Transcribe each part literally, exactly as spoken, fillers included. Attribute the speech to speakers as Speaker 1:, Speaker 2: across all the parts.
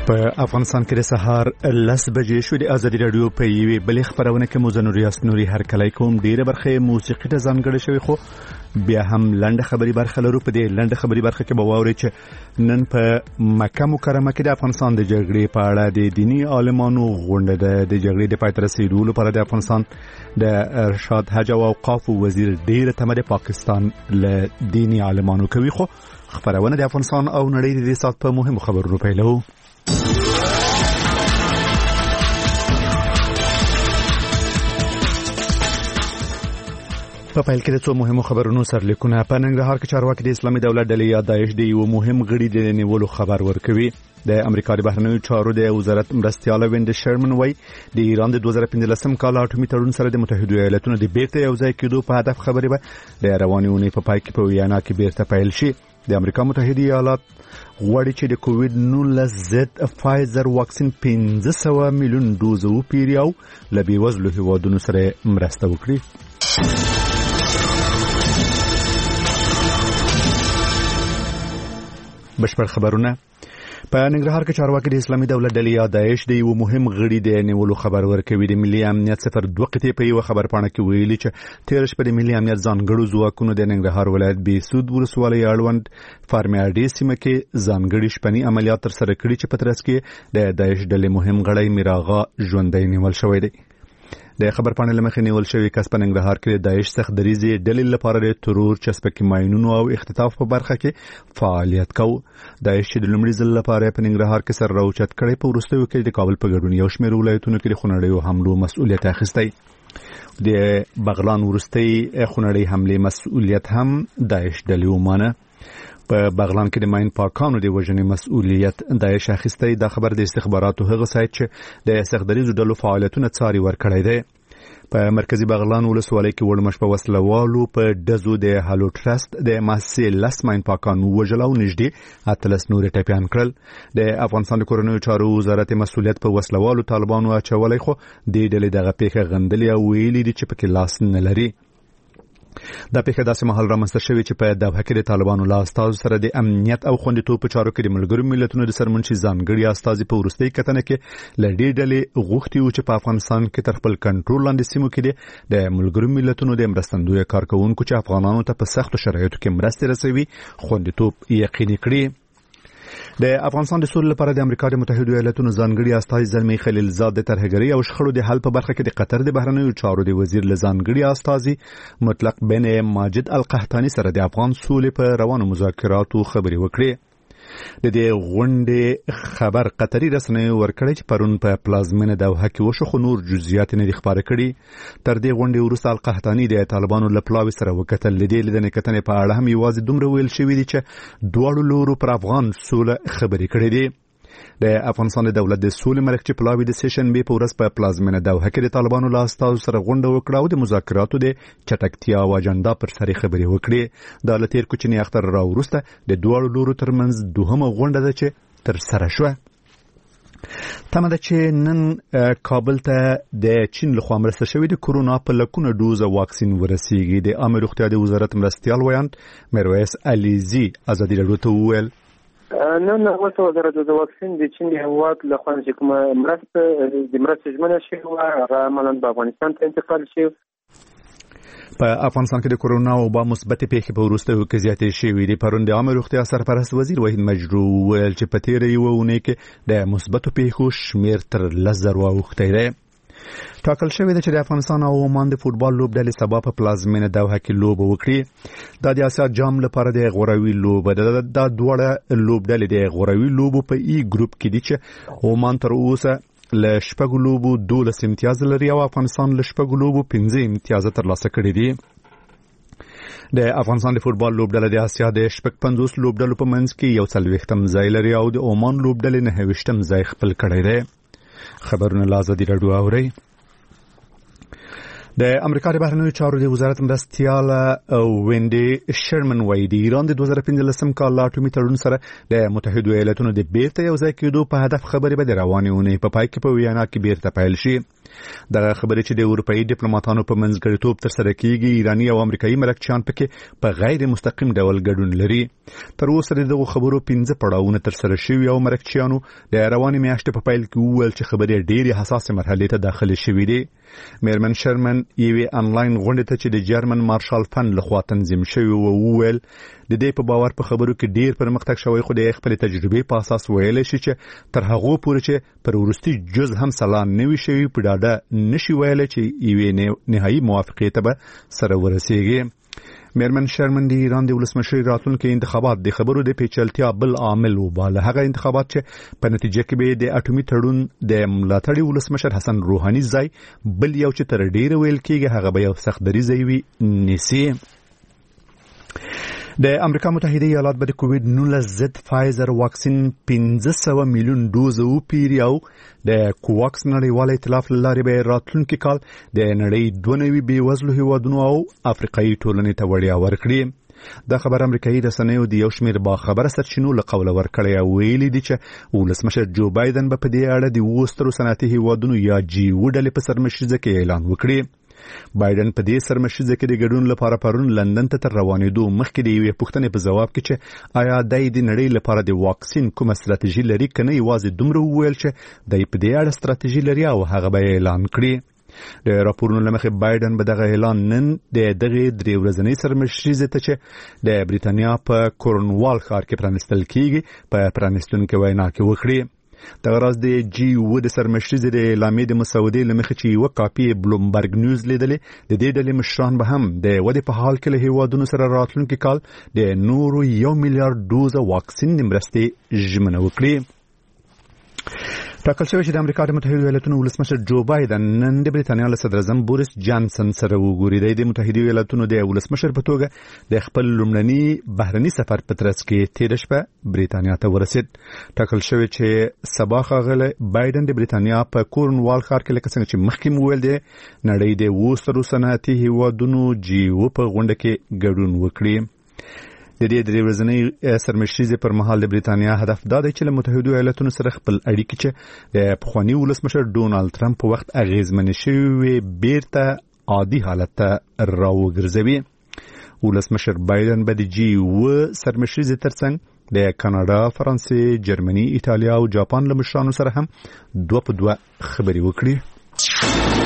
Speaker 1: په افغانستان کې د سهار لس بجې شو. د ازادي رادیو په یوې بلې خبرونه کې مو ریاست نوري هر کله کوم ډیره برخه موسیقي ته ځانګړې شوی، خو بیا هم لنډه خبري برخه لرو. په دې لنډه خبري برخه کې به واوري چې نن په مکه مکرمه کې د افغانستان د جګړې په اړه د دینی عالمانو غونډه ده. د جګړې د پای ته رسیدو لپاره د افغانستان د ارشاد حج او اوقاف وزیر ډیره تمه د پاکستان له دینی عالمانو کوي. خو خبرونه د افغانستان او نړۍ د دې سات په مهمو خبرونو پیلو. په پیل کې د څو مهمو خبرونو سرلیکونه. په ننګرهار کې چارواکي د اسلامي دولت ډلې یا داعش د یو مهم غړي د نیولو خبر ورکوي. د امریکا د بهرنیو چارو د وزارت مرستیال ویند شرمن وای د ایران د دوه زره پنځلسم کال اټومي تړون سره د متحده ایالاتونو د بیرته یو ځای کېدو په هدف خبرې به د رواني اونۍ په پای کې په ویانا کې بیرته پیل شي. د امریکا متحده ایالات غواړي چې د کووډ نولس ضد فایزر واکسین پنځه سوه میلیون ډوز وپیري او له بېوزلو هیوادونو سره مرسته وکړي. بشپړ خبرونه. په ننګرهار کې چارواکي د اسلامي دولت ډلې یا داعش د یو مهم غړي د نیولو خبر ورکوي. د ملي امنیت صفر دوه قطې په یو خبر پاڼه کې ویلي چې تیر شپه د ملي امنیت ځانګړو ځواکونو د ننګرهار ولایت بېسود ولسوالۍ اړوند فارمیاډي سیمه کې ځانګړي شپني عملیات ترسره کړي چې په ترڅ کې د داعش ډلې مهم غړی میراغا ژوندی نیول شوی دی. د خبر پاڼې لمخې نیول شوی کس په ننګرهار کې د داعش څخه دریزي ډلې لپاره د ترور چسپکي ماینونو او اختطاف په برخه کې فعالیت کوي. داعش چې د لومړي ځل لپاره په ننګرهار کې سر راوچت کړي په وروستیو کې د کابل په ګډون یو شمېر ولایتونو کې د خونړیو حملو مسؤلیت اخیستی. د بغلان وروستي خونړی حمله مسؤلیت هم داعش ډلې ومانه. په بغلان کې د ماین پاکانو د وژنې مسؤلیت داعش اخیستی. دا خبر د استخباراتو هغه سایت چې د سخدریزو ډلو فعالیتونه څاري ورکړی دی. په مرکزی بغلان ولسوالۍ کې وړمش په وسلوالو په دزو د هالو ټرست د ماسي لس ماین پاکانو وژل او نږدې اتلس نور ټپيان کړل. د افغانستان د کورنیو چارو وزارت مسؤلیت په وسلوالو طالبانو اچولای، خو د ډلې دغه پیښه غندلې او ویلي دي چې پکې لاس نه لري. دا پیښه داسې مهال رامنځته شوې چې په دوحه کې د طالبانو له استازو سره د امنیت او خوندیتوب په چارو کې د ملګرو ملتونو د سرمنشي ځانګړي استازي په وروستۍ کتنه کې له دې ډلې غوښتي و چې په افغانستان کې تر خپل کنټرول لاندې سیمو کې د ملګرو ملتونو د مرستندوی کارکونکو چې افغانانو ته په سختو شرایطو کې مرستې رسوي خوندیتوب یقیني کړي. د افغانستان د سولې لپاره د امریکا د متحده ایالاتونو ځانګړي استازي زلمی خلیلزاد د ترهګرۍ او شخړو د حل په برخه کې د قطر د بهرنیو چارو د وزیر له ځانګړي استازي مطلق بن ماجد القحطاني سره د افغان سولې په روانو مذاکراتو خبرې وکړې. د دې غونډې خبر قطري رسنیو ورکړی چې پرون په پلازمینه دوحه کې وشو، خو نور جزئیات نه دي خبره کړي. تر دې غونډې وروسته القحطاني د طالبانو له پلاوي سره وکتل. لیدې لیدنې کتنې په اړه هم یوازې دومره ویل شوی دی چې دواړو لورو پر افغان سوله خبرې کړې دي. د افغانستان د دولت د سولې مرکزي پلاوی د سیشن بي په ورځ په پلازمینه دوحه کې د طالبانو له استازو سره غونډه وکړه او د مذاکراتو د چټکتیا او اجنډا پر سر خبرې وکړې. د لتیر کوچنی اختر را وروسته د دوه لورو ترمنځ دوهمه غونډه ده چې تر سره شوه. تمه ده چې نن کابل ته د چین لخوا مرسته شوې د کورونا په لکونه ډوزه واکسین ورسیږي. د عامه روغتیا د وزارت مرستیال ویاند میرویس علیزي ازادي رادیو ته وویل
Speaker 2: نو نو وته وزارت د واکسین د چین د هواد له خوا چې کومه مرسته د مرستې ژمنه شوې وه هغه عملاً په افغانستان ته انتقال شوه.
Speaker 1: په افغانستان کې د کورونا وبا مثبت پیښې په وروستیو کې زیاتې شوې دي. پرون د عامه روغتیا سرپرست وزیر وحید مجروح ویل چې په تیره یوه اونۍ کې د مثبتو پیښو شمېر تر لس زره اوښتی دی. ټاکل شوی دی چې د افغانستان او عمان د فوټبال لوبډلې سبا په پلازمینه دوحه کې لوبه وکړي. دا د اسیا جام لپاره د غوروي لوبه ده. دا دوړه لوبډلې د غوروي لوبو په ای ګروپ کې دي چې عمان تر اوسه له شپږ لوبو دولس امتیاز لري او افغانستان له شپږ لوبو پنځه امتیاز ترلاسه کړي دي. د افغانستان د فوټبال لوبډله د اسیا د شپږ پنځوس لوبډلو په منځ کې یو څلوېښتم ځای لري او د عمان لوبډلې نهه ویشتم ځای خپل کړی دی. خبرونه له ازادي رادیو اورئ. د امریکا د بهرنیو چارو د وزارت مرستیال وینډي شرمن وایي د ایران د دوه زره پنځلسم کال لا اټومي تړون سره د متحده ایالاتونو د بیرته یو ځای کېدو په هدف خبرې به د روانې اونۍ په پای کې په ویانا کې بیرته پیل شي. دغه خبرې چې د اروپאי ډیپلوماټانو په منځګړیتوب تر سره کیږي ایرانی او امریکایي ملکچیان پکې په غیر مستقیم ډول ګډون لري. تر اوسه دغه خبرو پنځه پړاوونه تر سره شوي او ملکچیانو د روانې میاشتې په پیل کې وویل چې خبرې ډېرې حساسه مرحلې ته داخله شوې دي. میرمن شرمن یوې انلاین غونډې ته چې د جرمن مارشال فند لخوا تنظیم شوی و وویل د دې په باور په خبرو کې ډیر پرمختګ شوی خو د خپل تجربې په اساس ویل شي چې تر هغه پورې چې پر ورستي جز هم سلام نوي شوی په ډاډه نشي ویل چې یوې نهایی موافقه ته به سره ورسیږي. میرمن شرمن د ایران د ولسمشر راتلونکي انتخابات د خبرو د پیچلتیا بل عامل وباله. هغه انتخابات چې په نتیجه کې به د اټومي تړون د ملاتړي ولسمشر حسن روحاني ځای بل یو چې تر ډیره ویل کېږي هغه به یو سخت دریځ وي نیسي. د امریکا متحده ایالات به د کووډ نولس ضد فایزر واکسین پنځه سوه میلیون ډوز وپیري او د کوواکس نړیوال ائتلاف لارې به راتلونکي کال د نړۍ دوه نوي بیوزلو هیوادونو او افریقایي ټولنې ته وړیا ورکړي. دا خبر امریکایي رسنیو د یو شمېر باخبره سرچینو له قوله ورکړی او ویلي دي چې ولسمشر جو بایدن به په دې اړه د اوو سترو صنعتي هیوادونو یا جی او ډلې په سرمشریزه کې اعلان وکړي. بایدن په دې سرمشریزه کې د ګډون لپاره پرون لندن ته تر روانېدو مخکې د یوې پوښتنې په ځواب کې چې آیا د دې نړۍ لپاره د واکسین کومه ستراتیژي لري کنه یوازې دومره وویل چې د په دې اړه ستراتیژي لري او هغه به اعلان کړي. د راپورونو لمخې بایدن به دغه اعلان نن د دغه درې ورځنۍ سرمشریزه ته چې د بریتانیا په کورنوال ښار کې پرانستل کیږي په پرانستونکو وینا کې وکړي. دغه راز د جی او د سرمشریزې د اعلامیې د مسودې لمخې چې یو کاپی بلومبرګ نیوز لیدلې د دې ډلې مشران به هم د ودې په حال کې له هیوادونو سره راتلونکي کال د نورو یو میلیارډ ډوز واکسین د مرستې ژمنه وکړي. ټاکل شوی چې د امریکا د متحده ایالاتونو ولسمشر جو بایدن نن د بریتانیا له صدر اعظم بوریس جانسن سره وګوري. د متحده ایالاتونو د ولسمشر په توګه د خپل لومړني بهرني سفر په ترڅ کې تیر شپه بریتانیا ته ورسید. ټاکل شوی چې سبا ښاغلی بایدن د بریتانیا په کورنوال ښار کې لکه څنګه چې مخکې مو ویل دی نړۍ د اوو سترو صنعتي هیوادونو جی او په غونډه کې ګډون وکړي. د دې درې ورځنۍ سرمشریزې پر مهال د بریتانیا هدف دا دی چې له متحده ایالاتونو سره خپل اړیکې چې د پخواني ولسمشر ډونالد ټرمپ په وخت اغیزمنې شوې بیرته عادي حالت ته راوګرځوي. ولسمشر بایدن به د جی او سرمشریزې ترڅنګ د کاناډا، فرانسې، جرمني، ایتالیا او جاپان له مشرانو سره هم دوه په دوه خبرې وکړي.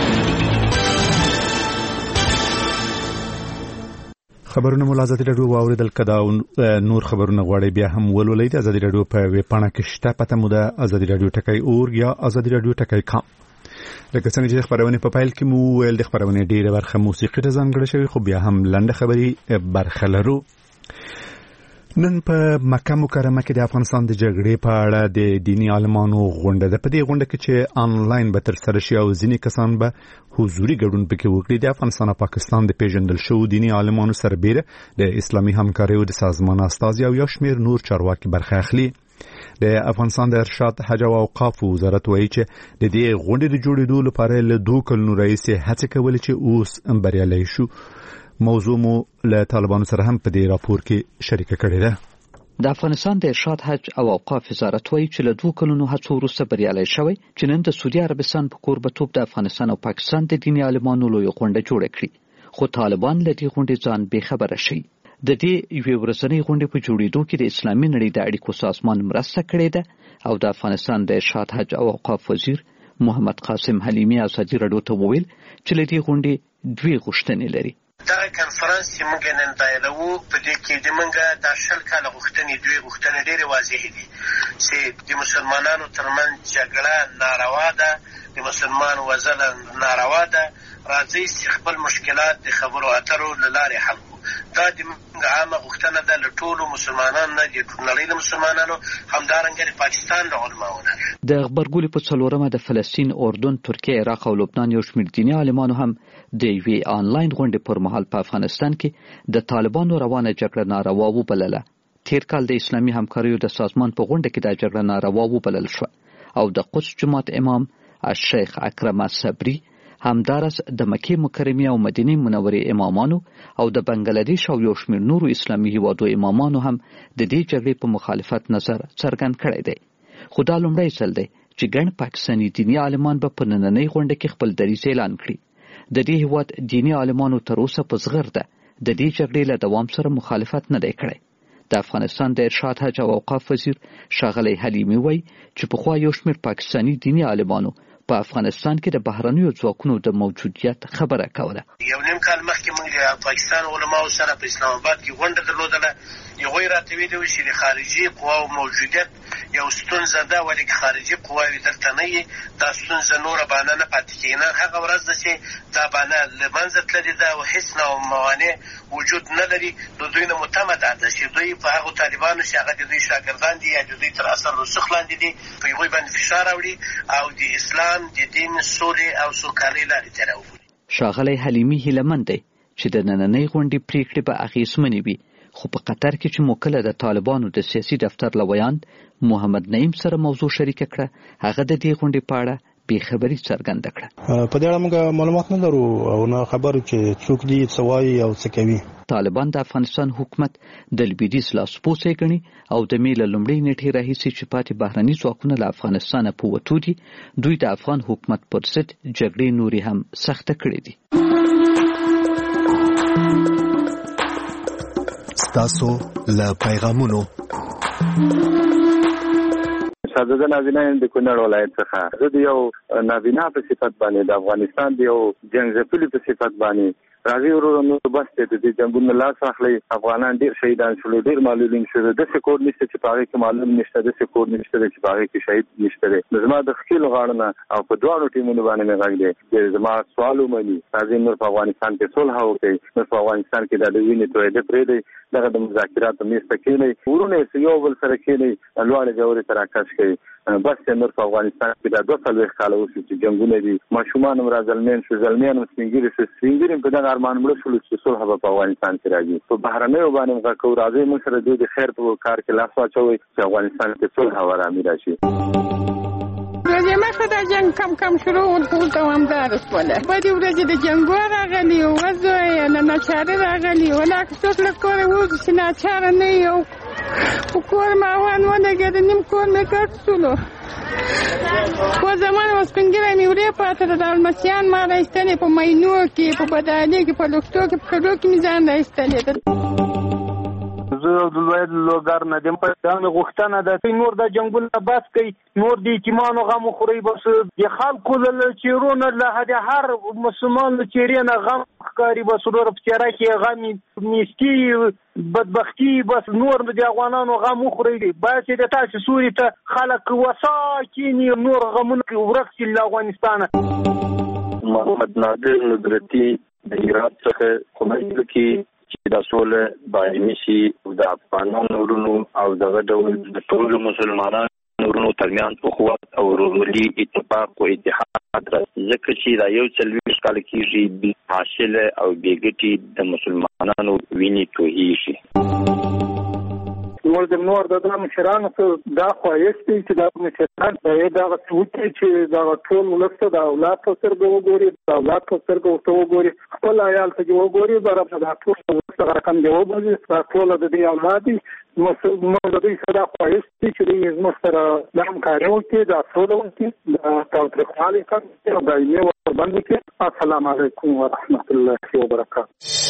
Speaker 1: خبرونه مو ازادي رادیو واوریدل کدا نور خبرونه غواړي بیا هم ولولئ د ازادي رادیو په ویب پاڼه کې شته پته مو د ازادي رادیو ټکی اور یا ازادي رادیو ټکی کام. لکه څنګه چې خبرونه په فایل کې مو ویل د خبرونه ډیره برخه موسیقي ته ځانګړې شوی خو بیا هم لنډه خبري برخه لرو. نن په مکه مکرمه کې د افغانستان د جګړې په اړه د دینی عالمانو غونډه ده. په دې غونډه کې چې انلاین به تر سره شي او ځینې کسان به حضوري ګډون پکې وکړي. د افغانستان او پاکستان د پیژندل شو دینی عالمانو سربېره د اسلامي همکاریو د سازمان استازي او یو شمېر نور چارواکي برخه اخلي. د افغانستان د ارشاد حج او اوقاف وزارت وایي چې د دې غونډې د جوړېدو لپاره له دوه کلونو راهیسې هڅې کولې چې اوس بریالي شو. موضوع مو له طالبانو سره هم په دې راپور کې شریکه کړې ده.
Speaker 3: د افغانستان د ارشاد حج او اوقاف وزارت وایي چې له دوه کلونو هڅو وروسته بریالي شوی چې نن د سعودي عربستان په کوربه‌توب د افغانستان او پاکستان د دیني عالمانو لوی غونډه جوړه کړې خو طالبان له دې غونډې ځان بې خبره شي. د دې یوې ورځنۍ غونډې په جوړېدو کې د اسلامي نړۍ د اړیکو سازمان مرسته کړې ده او د افغانستان د ارشاد حج او اوقاف وزیر محمد قاسم حلیمي ازادي رادیو ته وویل چې له دې غونډې دوی غوښتنې لري.
Speaker 4: دا کنفرانس چې موږ نن دایلو په دې کې د موږ د شل کاله غوښتنې دوی غوښتنې ډېرې واضح دي چې د مسلمانانو ترمنځ جګړه ناروا ده، د مسلمان وژنه ناروا ده. راځي چې خپل مشکلات د خبرو اترو له لارې حل کړو. دا د موږ عامه غوښتنه ده له ټولو مسلمانانو نه، د نړۍ له مسلمانانو، همدارنګه د پاکستان د علماو نه.
Speaker 3: د غبرګولي په څلورمه د فلسطین، اردن، ترکیه، عراق او لبنان یو شمېر دیني عالمانو هم د یوې آنلاین غونډې پر مهال په افغانستان کې د طالبانو روانه جګړه ناروا وبلله. تیر کال د اسلامي همکاریو د سازمان په غونډه کې دا جګړه ناروا وبلل شو او د قدس جماعت امام الشیخ اکرم صبری همدارس د مکې مکرمې او مدینې منورې امامانو او د بنگلادیش او یو شمېر نورو اسلامي هیوادو امامانو هم د دې جګړې په مخالفت نظر څرګند کړی دی. خو دا لومړی ځل دی چې ګڼ پاکستاني دیني عالمان به په نننۍ غونډه کې خپل دریځ اعلان کړي. د دې هیواد دیني عالمانو تر اوسه په زغرده د دې جګړې له دوام سره مخالفت نه دی کړی. د افغانستان د ارشاد حج او اوقاف وزیر ښاغلی حلیمي وایي چې پخوا یو شمېر پاکستاني دیني عالمانو په افغانستان کې د بهرنیو ځواکونو د موجودیت خبره کوله.
Speaker 4: یو نیم کال مخکې موږ د پاکستان علماو سره په اسلام آباد کې غونډه درلودله. هغوی راته ویلي وو چې د خارجي قواو موجودیت یو ستونزه ده، ولې که خارجي قواوې دلته نه وي دا ستونزه نوره بانه نه پاتې کېږي. نن هغه ورځ ده چې دا بانه له منځه تللې ده او هېڅ نوع موانع وجود نه لري. د دوی نه متمه دا ده چې دوی په هغو طالبانو چې هغه د دوی شاګردان دي یا د دوی تر اثر رسوخ لاندې دي په هغوی باندې فشار راوړي او د اسلام د دین سولې او سوکالۍ لارې ته راوبولي.
Speaker 3: ښاغلی حلیمي هیلهمند دی چې د نننۍ غونډې پریکړې به اغېزمنې وي، خو په قطر کې چې مو کله د طالبانو د سیاسي دفتر له ویاند محمد نعیم سره موضوع شریکه کړه، هغه د دې غونډې په اړه بې خبري څرګنده کړه.
Speaker 5: په دې اړه موږ معلومات نه لرو او نه خبرو چې څوک دي څه وایي او څه کوي.
Speaker 3: طالبان د افغانستان حکومت د لویدیځ لاسپوڅی ګڼي او د مې له لومړۍ نېټې راهیسې چې پاتې بهرني ځواکونه له افغانستانه په وتو دي، دوی د افغان حکومت پر ضد جګړې نورې هم سخته کړې دي.
Speaker 6: ستاسو له پیغامونو
Speaker 2: شاهزاده نابینا یم د کونړ ولایت څخه. زه د یو نابینا په صفت باندې د افغانستان د یو جنګ په صفت باندې راځي ورو نو بس ته د جنگونو لاس اخلي. افغانان ډیر شهیدان شول، ډیر معلولین شول. د سکور نشته چې پاره کې معلوم نشته، د سکور نشته چې پاره کې شهید نشته. زما د خپل غاړه او په دوه ټیمونو باندې نه راغلي. زما سوالو مې راځي نور په افغانستان کې صلح وکړي، نور په افغانستان کې د دوینې توې د پرې دی دغه د مذاکراتو میسته کېلې ورونه یو بل سره کېلې لوړې جوړې تراکش کوي. بس نور په افغانستان کې د دوه څلوېښت کاله وشو چې جنګونه دي، ماشومان هم راځلمین شو، زلمیان هم سپینګیري شو، سپینګیري په دغه ارمان مړه شول چې صلح به په افغانستان کې راځي. په بهرنیو باندې موږ کوو راځي موږ سره دوی د خیر په کار کې لاس واچوي چې افغانستان کې صلح او ارامي راشي.
Speaker 7: ورځې مخکې دا جنګ کم کم شروع ول ټول دوامداره شوله. بدې ورځې د جنګو راغلي وځو یې نه ناچارې راغلي ولا که څوک له کوره ووځي چې ناچاره نه وي او په کور ماوان ولګېد نیم کور مې ګډ شولو. خو زمان و سپینګیری مې ورې پاته ده د المسیان ما راایستلې په مینو کې په بدالې کې په لښتو کې په کډو کې مې ځان راایستلې ده.
Speaker 8: زه د لوی لوګر نه دم په دغه غوښتنه ده نور د جنگونو بس کوي، نور د یتیمانو غم خوري، بس د خلکو له چیرونو له هر مسلمان له چیرې نه غم ښکاري، بس ورور په چیرې کې غم میستی بدبختی، بس نور د افغانانو غم خوري. بس د تاسو سوري ته خلک وسا کینی نور غمونه ورخصي له افغانستان.
Speaker 9: محمد نادر ندرتی د هرات څخه کومه کې چې د سولې باندې شي د افغانانو ورونو او دغه ډول د ټول مسلمانانو ورونو ترمنځ اخوت او ورورولي اتفاق او اتحاد راځي، ځکه چې دا یو څلوېښت کال کېږي بې حاصله او بې ګټې د مسلمانانو وینې تویېږي.
Speaker 2: نور د نور د مشرانو دا خواهش دی چې دا مشران باید هغه څه وکړي چې دغه ټول ولس ته د اولاد په سترګو وګوري، د اولاد په سترګو ورته وګوري، خپل عیال ته وګوري، دا ټول ولس ته رقم دی وبولي، دا ټول د دې اولاد دي. نو د دوی سره خواهش دی چې دوی زموږ سره د همکاري وکړي، دا سوله وکړي، د تاوتریخوالي کم کړي او دایمي وربند کړي. السلام علیکم ورحمت الله وبرکاته.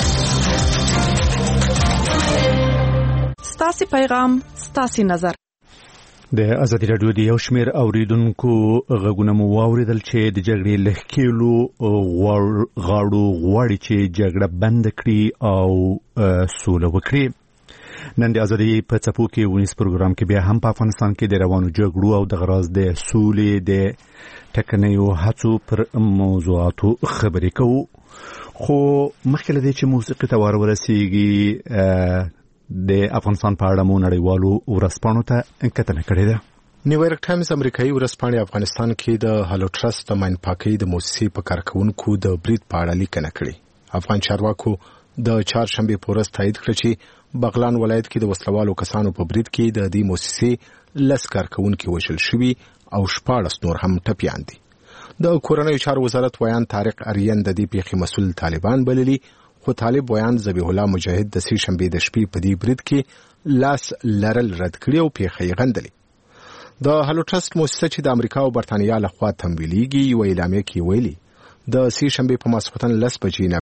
Speaker 10: ستاسي پیغام ستاسي نظر.
Speaker 1: د ازادي راډیو د یو شمېر اوریدونکو غږونه مو واوریدل چې د جګړې لهکېلو غاړو غواړي چې جګړه بند کړي او سوله وکړي. نن د ازادي په څپو کې ونیس پروګرام کې بیا هم په افغانستان کې د روانو جګړو او د غراض د سولې د ټکنیو هڅو پر موضوعاتو خبرې کوو. خو مخکې له دې چې موسیقي ته وار ورسیږي د افغانستان په اړه مو نړیوالو ورځپاڼو ته کتنه کړې ده.
Speaker 6: نیویارک ټایمز امریکایي ورځپاڼه افغانستان کې د هالو ټرست د ماین پاکۍ د موسسې په کارکونکو د برید په اړه لیکنه کړې. افغان چارواکو د چهارشنبه په ورځ تایید کړ چې بغلان ولایت کې د وسلوالو کسانو په برید کې د دې موسسې لس کارکونکو وژل شوي او شپاړس نور هم ټپيان دي. د کورنیو چارو وزارت ویان طارق اریان د دې پیښې مسؤل طالبان بللي، خو طالب ویان ذبیح الله مجاهد د سې شنبې د شپې په دې برید کې لاس لرل رد کړي او پیښه یې غندلې. د هلو ټرست مؤسسه چې د امریکا او برتانیا لخوا تمویلېږي یوه اعلامیه کې ویلي د سې شنبې په ماسخوتن لس بجې